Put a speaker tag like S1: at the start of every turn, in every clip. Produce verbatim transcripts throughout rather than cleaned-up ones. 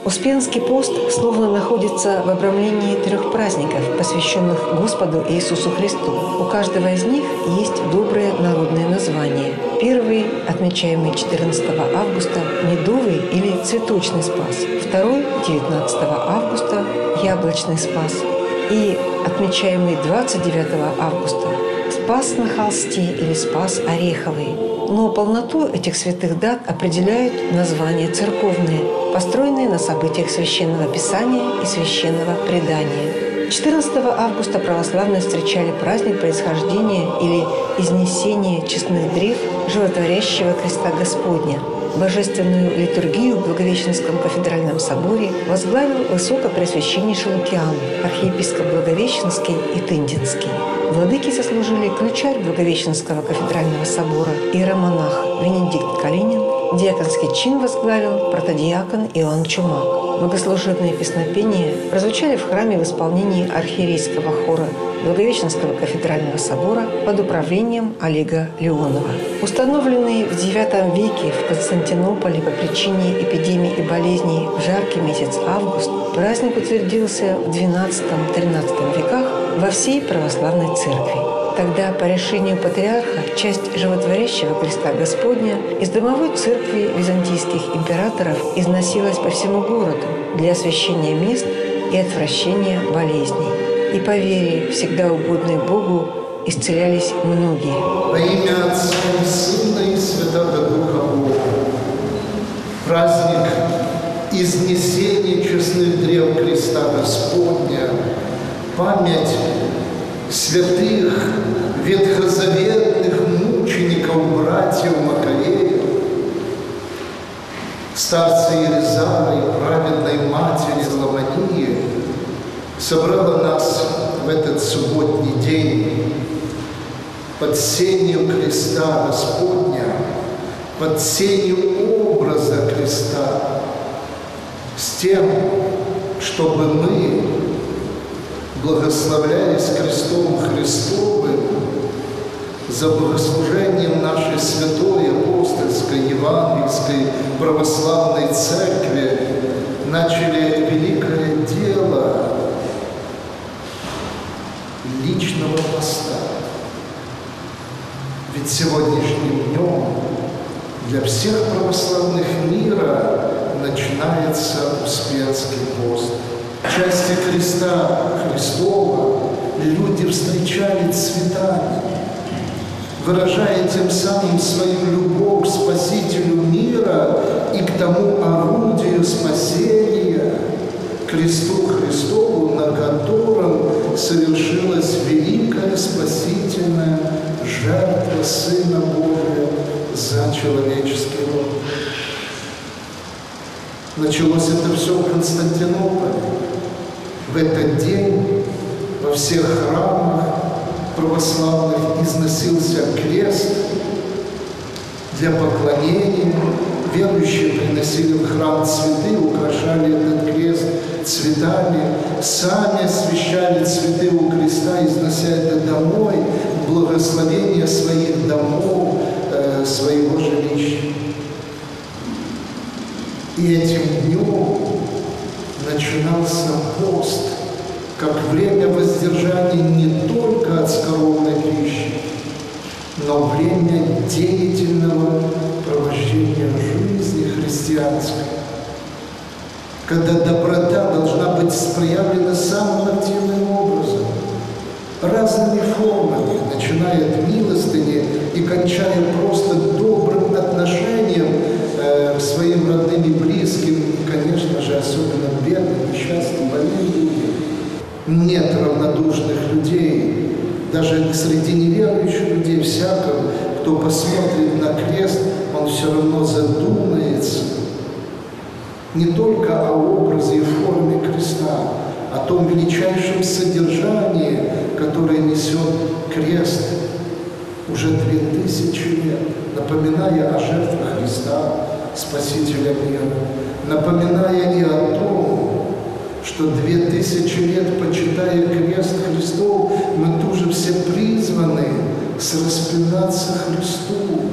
S1: Успенский пост словно находится в обрамлении трех праздников, посвященных Господу Иисусу Христу. У каждого из них есть доброе народное название. Первый, отмечаемый четырнадцатого августа, медовый или цветочный спас. Второй, девятнадцатого августа, яблочный спас. И отмечаемый двадцать девятого августа, спас на холсте или спас ореховый. Но полноту этих святых дат определяют названия церковные, построенные на событиях Священного Писания и Священного Предания. четырнадцатого августа православные встречали праздник происхождения или изнесения честных древ животворящего креста Господня. Божественную литургию в Благовещенском кафедральном соборе возглавил Высокопреосвященнейший Лукиан, архиепископ Благовещенский и Тындинский. Владыки сослужили ключарь Благовещенского кафедрального собора, иеромонах Венедикт Калинин, диаконский чин возглавил протодиакон Иоанн Чумак. Богослужебные песнопения прозвучали в храме в исполнении архиерейского хора Благовещенского кафедрального собора под управлением Олега Леонова. Установленный в девятом веке в Константинополе по причине эпидемии и болезней в жаркий месяц август, праздник утвердился в двенадцатом-тринадцатом веках во всей православной церкви. Тогда по решению патриарха часть животворящего креста Господня из домовой церкви византийских императоров износилась по всему городу для освящения мест и отвращения болезней. И по вере, всегда угодной Богу, исцелялись многие.
S2: Во имя Отца и Сына и Святого Духа Бога. Праздник изнесения честных древ креста Господня, память святых ветхозаветных мучеников, братьев Макареев, старца Елизара и праведной матери Ламании собрала нас в этот субботний день под сенью креста Господня, под сенью образа креста, с тем, чтобы мы благословлялись крестом Христовым за богослужением нашей святой апостольской евангельской православной церкви, начали великое дело личного поста. Ведь сегодняшним днем для всех православных мира начинается Успенский пост. В части креста Христова люди встречали цветами, выражая тем самым свою любовь к Спасителю мира и к тому орудию спасения, кресту Христову, на котором совершилась великая спасительная жертва Сына Божия за человеческий род. Началось это все в Константинополе. В этот день во всех храмах православных износился крест для поклонения. Верующие приносили в храм цветы, украшали этот крест цветами, сами освящали цветы у креста, износя это домой, благословение своих домов, э, своего жилища. И этим днем начинался пост, как время воздержания не только от скоромной пищи, но время деятельного провождения жизни христианской, когда доброта должна быть проявлена самым активным образом, разными формами, начиная от милостыни и кончая просто добрым отношением э, к своим родным и близким, и, конечно же, особенно бедным, несчастным, больным людям. Нет равнодушных людей, даже среди неверующих людей, всякого, кто посмотрит на крест, он все равно задумается не только о образе и форме креста, о том величайшем содержании, которое несет крест уже две тысячи лет, напоминая о жертвах Христа, Спасителя мира, напоминая и о том, что две тысячи лет, почитая крест Христов, мы тоже все призваны сраспинаться Христу,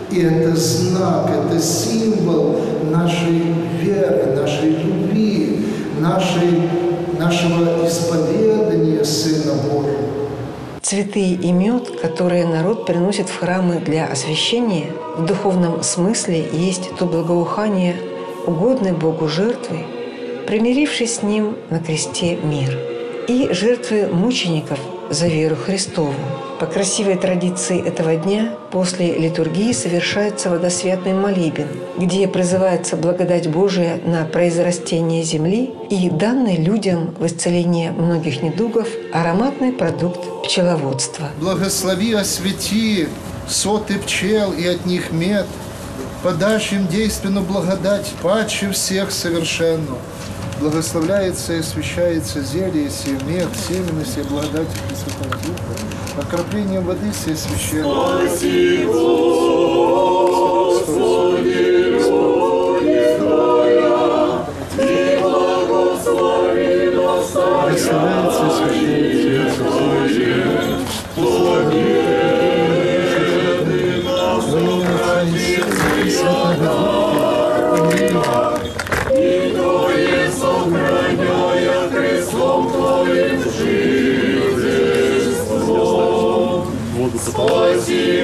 S2: И это знак, это символ нашей веры, нашей любви, нашей, нашего исповедания Сына Божьего.
S1: Цветы и мед, которые народ приносит в храмы для освящения, в духовном смысле есть то благоухание, угодной Богу жертвы, примирившись с Ним на кресте мир, и жертвы мучеников за веру Христову. По красивой традиции этого дня после литургии совершается водосвятный молебен, где призывается благодать Божия на произрастение земли и данный людям в исцеление многих недугов ароматный продукт пчеловодства.
S2: Благослови, освети соты пчел и от них мед, подашь им действенную благодать, паче всех совершенно. Благословляется и освящается зелье, сей мех, семена, сей благодати Пресвятого Духа, окроплением воды сей священной. Спаси, Господи, люди Твоя, и благослови достояние Твое, благи нас, сохрани и Твое сохраняя крестом Твоим жительством. Спаси,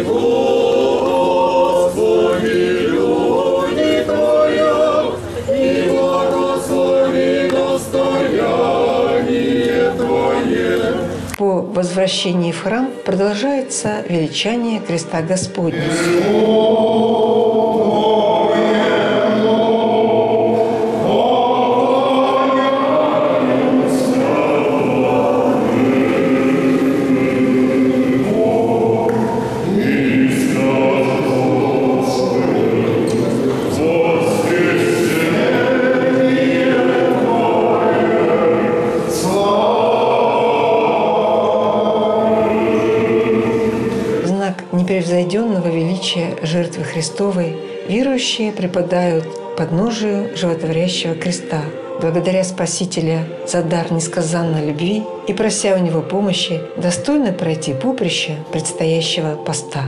S2: Господи, люди Твоя, и благослови достояние Твое.
S1: По возвращении в храм продолжается величание креста Господня. Непревзойденного величия жертвы Христовой верующие преподают подножию животворящего креста, благодаря Спасителя за дар несказанной любви и прося у Него помощи, достойно пройти поприще предстоящего поста.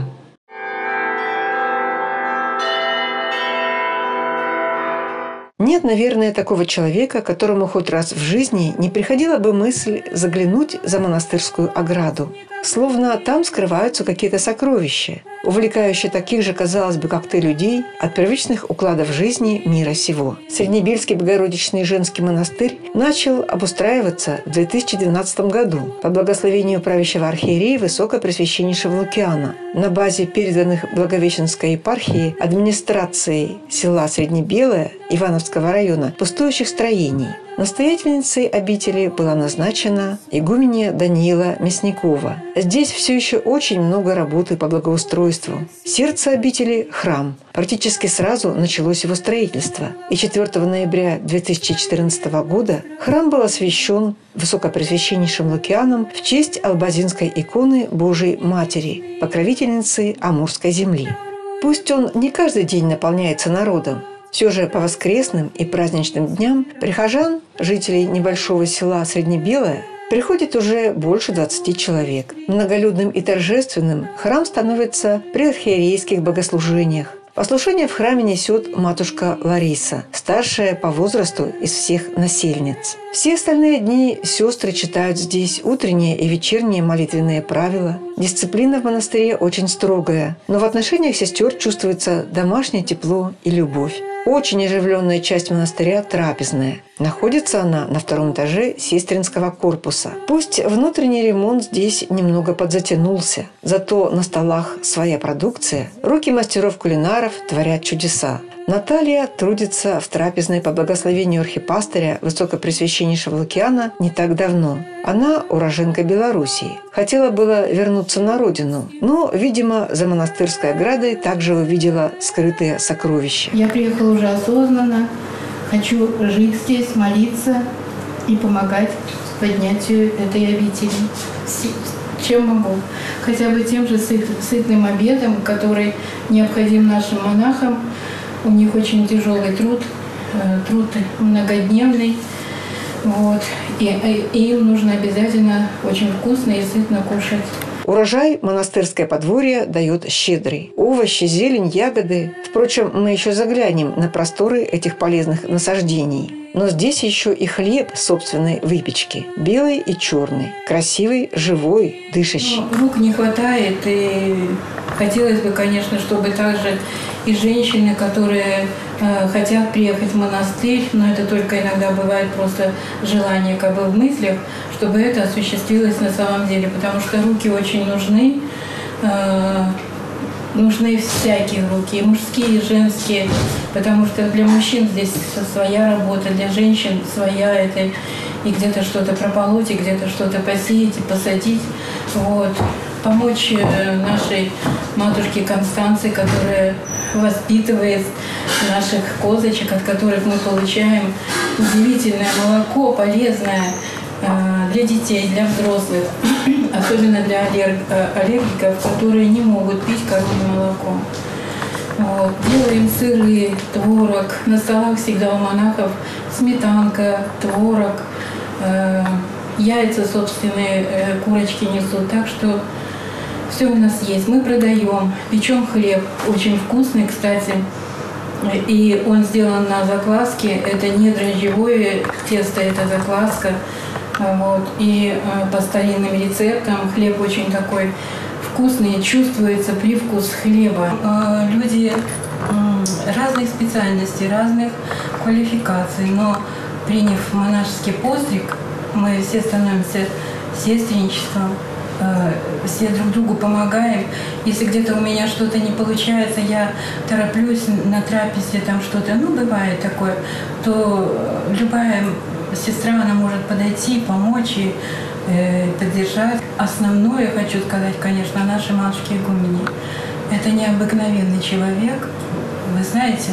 S1: Нет, наверное, такого человека, которому хоть раз в жизни не приходила бы мысль заглянуть за монастырскую ограду. Словно там скрываются какие-то сокровища, увлекающие таких же, казалось бы, как ты, людей от привычных укладов жизни мира сего. Среднебельский Богородичный женский монастырь начал обустраиваться в две тысячи двенадцатом году по благословению правящего архиерея Высокопресвященнейшего Лукиана на базе переданных Благовещенской епархии администрации села Среднебелое Ивановского района пустующих строений. Настоятельницей обители была назначена игуменья Даниила Мясникова. Здесь все еще очень много работы по благоустройству. Сердце обители – храм. Практически сразу началось его строительство. И четвёртого ноября две тысячи четырнадцатого года храм был освящен Высокопресвященнейшим Лукианом в честь албазинской иконы Божией Матери, покровительницы Амурской земли. Пусть он не каждый день наполняется народом, все же по воскресным и праздничным дням прихожан, жителей небольшого села Среднебелое, приходит уже больше двадцати человек. Многолюдным и торжественным храм становится при архиерейских богослужениях. Послушание в храме несет матушка Лариса, старшая по возрасту из всех насельниц. Все остальные дни сестры читают здесь утренние и вечерние молитвенные правила. Дисциплина в монастыре очень строгая, но в отношениях сестер чувствуется домашнее тепло и любовь. Очень оживленная часть монастыря – трапезная. Находится она на втором этаже сестринского корпуса. Пусть внутренний ремонт здесь немного подзатянулся, зато на столах своя продукция, руки мастеров-кулинаров творят чудеса. Наталья трудится в трапезной по благословению архипастыря Высокопресвященнейшего Лукиана не так давно. Она уроженка Белоруссии. Хотела было вернуться на родину, но, видимо, за монастырской оградой также увидела скрытые сокровища.
S3: Я приехала уже осознанно. Хочу жить здесь, молиться и помогать поднятию этой обители. Чем могу? Хотя бы тем же сытным обедом, который необходим нашим монахам. У них очень тяжелый труд, труд многодневный. Вот. И, и им нужно обязательно очень вкусно и сытно кушать.
S1: Урожай монастырское подворье дает щедрый. Овощи, зелень, ягоды. Впрочем, мы еще заглянем на просторы этих полезных насаждений. Но здесь еще и хлеб собственной выпечки. Белый и черный. Красивый, живой, дышащий.
S3: Ну, рук не хватает. И хотелось бы, конечно, чтобы также и женщины, которые э, хотят приехать в монастырь, но это только иногда бывает просто желание как бы в мыслях, чтобы это осуществилось на самом деле. Потому что руки очень нужны. Э, Нужны всякие руки, и мужские, и женские, потому что для мужчин здесь своя работа, для женщин своя, это и где-то что-то прополоть, и где-то что-то посеять и посадить. Вот. Помочь нашей матушке Констанции, которая воспитывает наших козочек, от которых мы получаем удивительное молоко, полезное для детей, для взрослых, особенно для аллергиков, которые не могут пить коровье молоко. Вот. Делаем сыры, творог. На столах всегда у монахов сметанка, творог, э, яйца собственные, э, курочки несут. Так что все у нас есть. Мы продаем, печем хлеб, очень вкусный, кстати. И он сделан на закваске. Это не дрожжевое тесто, это закваска. Вот. И э, по старинным рецептам хлеб очень такой вкусный, чувствуется привкус хлеба. Э, люди э, разных специальностей, разных квалификаций, но приняв монашеский постриг, мы все становимся сестринчеством, э, все друг другу помогаем. Если где-то у меня что-то не получается, я тороплюсь на трапезе, там что-то, ну, бывает такое, то любая сестра, она может подойти, помочь и э, поддержать. Основное, хочу сказать, конечно, нашей матушке игумене. Это необыкновенный человек. Вы знаете,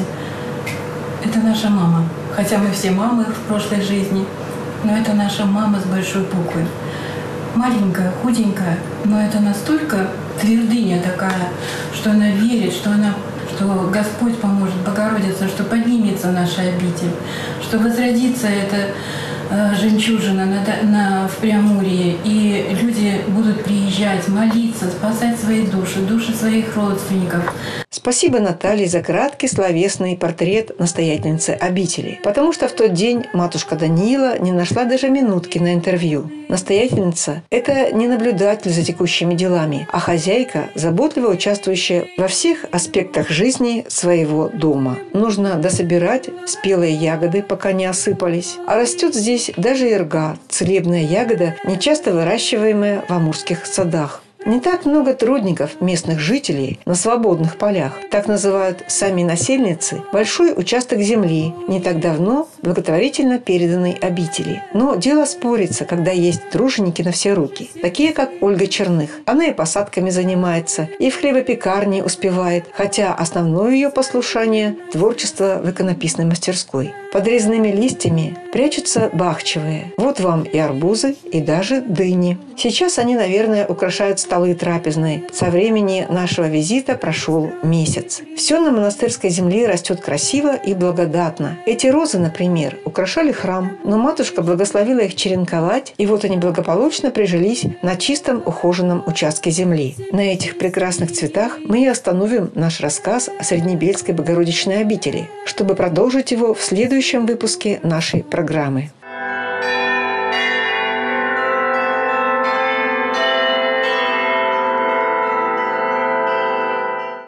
S3: это наша мама. Хотя мы все мамы в прошлой жизни, но это наша мама с большой буквы. Маленькая, худенькая, но это настолько твердыня такая, что она верит, что она что Господь поможет, Богородица, что поднимется наша обитель, что возродится эта э, жемчужина на, на, в Преамурье, и люди будут приезжать, молиться, спасать свои души, души своих родственников.
S1: Спасибо Наталье за краткий словесный портрет настоятельницы обители, потому что в тот день матушка Даниила не нашла даже минутки на интервью. Настоятельница – это не наблюдатель за текущими делами, а хозяйка, заботливо участвующая во всех аспектах жизни своего дома. Нужно дособирать спелые ягоды, пока не осыпались. А растет здесь даже ирга, целебная ягода, нечасто выращиваемая в амурских садах. Не так много трудников, местных жителей, на свободных полях. Так называют сами насельницы большой участок земли, не так давно благотворительно переданный обители. Но дело спорится, когда есть труженики на все руки, такие как Ольга Черных. Она и посадками занимается, и в хлебопекарне успевает, хотя основное ее послушание – творчество в иконописной мастерской. Под резными листьями прячутся бахчевые. Вот вам и арбузы, и даже дыни. Сейчас они, наверное, украшают столы трапезной. Со времени нашего визита прошел месяц. Все на монастырской земле растет красиво и благодатно. Эти розы, например, украшали храм, но матушка благословила их черенковать, и вот они благополучно прижились на чистом ухоженном участке земли. На этих прекрасных цветах мы и остановим наш рассказ о Среднебельской Богородичной обители, чтобы продолжить его в следующем выпуске нашей программы.